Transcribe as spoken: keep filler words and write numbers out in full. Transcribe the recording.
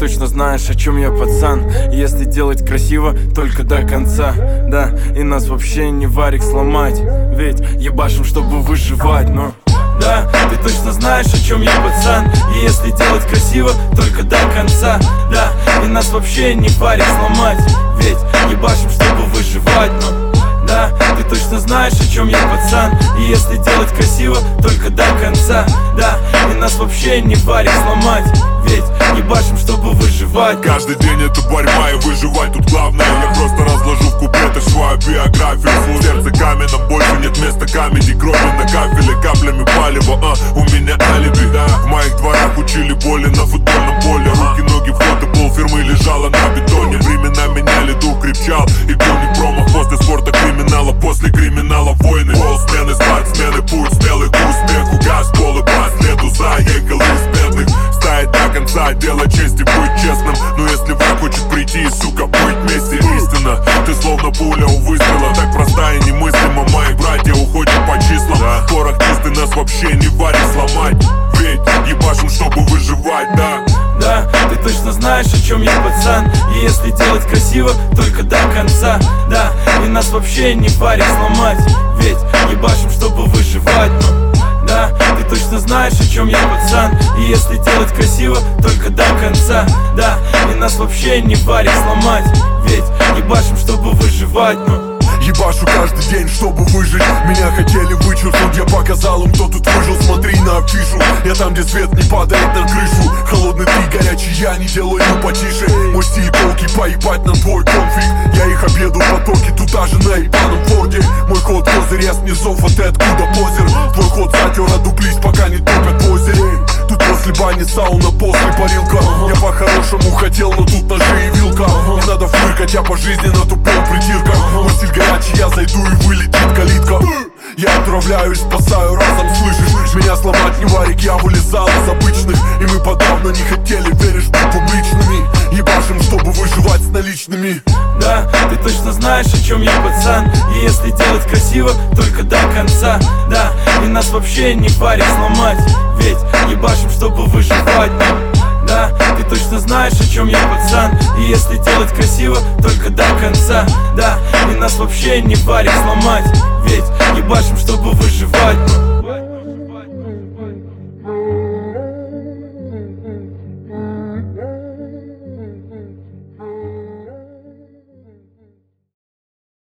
точно знаешь, о чем я, пацан. Если делать красиво, только до конца. Да, и нас вообще не варик сломать. Ведь ебашим, чтобы выживать, но... Да, ты точно знаешь, о чем я, пацан. И если делать красиво, только до конца. Да, и нас вообще не варик сломать. Ведь ебашим, чтобы выживать, но... Да, ты точно знаешь, о чем я, пацан. И если делать красиво, только до конца. Да, и нас вообще не варик сломать. Ведь ебашим, чтобы выживать. Каждый день это борьба и выживать тут главное. Я просто разложу в куплетах свою биографию. В сердце каменном, больше нет места камеди. Крови на кафеле, каплями палева, а, у меня алиби, да. В моих дворах учили боли на футбольном поле. Руки, ноги, вход и полфирмы лежала на бетоне. Времена меняли, дух крепчал и бил не промах. После спорта криминала, после криминала войны. Полсмены, спортсмены, путь смелый к успеху. Газ, полы, по следу заехал из бедных. Стоять до конца, дело чести, быть честным. Но если враг хочет прийти, сука, быть вместе. Истина, ты словно пуля у выстрела. Так проста и немыслима, мои братья уходят по числам, да. Порох чистый, нас вообще не варит сломать. Ведь ебашим, чтобы выживать, да. Да, ты точно знаешь, о чем я, пацан. И если делать красиво, только до конца. Да, и нас вообще не варик сломать. Ведь ебашим, чтобы выживать, но... Да, ты точно знаешь, о чем я, пацан. И если делать красиво, только до конца. Да, и нас вообще не варик сломать. Ведь ебашим, чтобы выживать, но... Ебашу каждый день, чтобы выжить. Меня хотели вычеркнуть, я показал им, кто тут выжил. Смотри на афишу, я там, где свет не падает на крышу. Холодный ты, горячий я, не делаю потише. Мой стиль полки, поебать на твой конфиг. Я их обеду в потоке, тут даже на ебаном форде. Мой ход козырь, я снизов, а ты откуда позер? Твой ход затер, одуплись, пока не топят в озере. Тут после бани сауна, после парилка. Я по-хорошему хотел, но тут ножи и вилка. Не надо фыркать, я по жизни на тупом притирка. Мой стиль горячий, я зайду и вылетит калитка. Я отправляюсь, спасаю разом, слышишь? Меня сломать не варик, я вылезал из обычных. И мы подавно не хотели, веришь, быть публичными. Ебашим, чтобы выживать с наличными. Да, ты точно знаешь, о чем я, пацан. И если делать красиво, только до конца. Да, и нас вообще не варик сломать. Ведь ебашим, чтобы выживать, но... Да, ты точно знаешь, о чем я, пацан. И если делать красиво, только до конца. Да, и нас вообще не варик сломать. Ведь ебашим, чтобы выживать, но...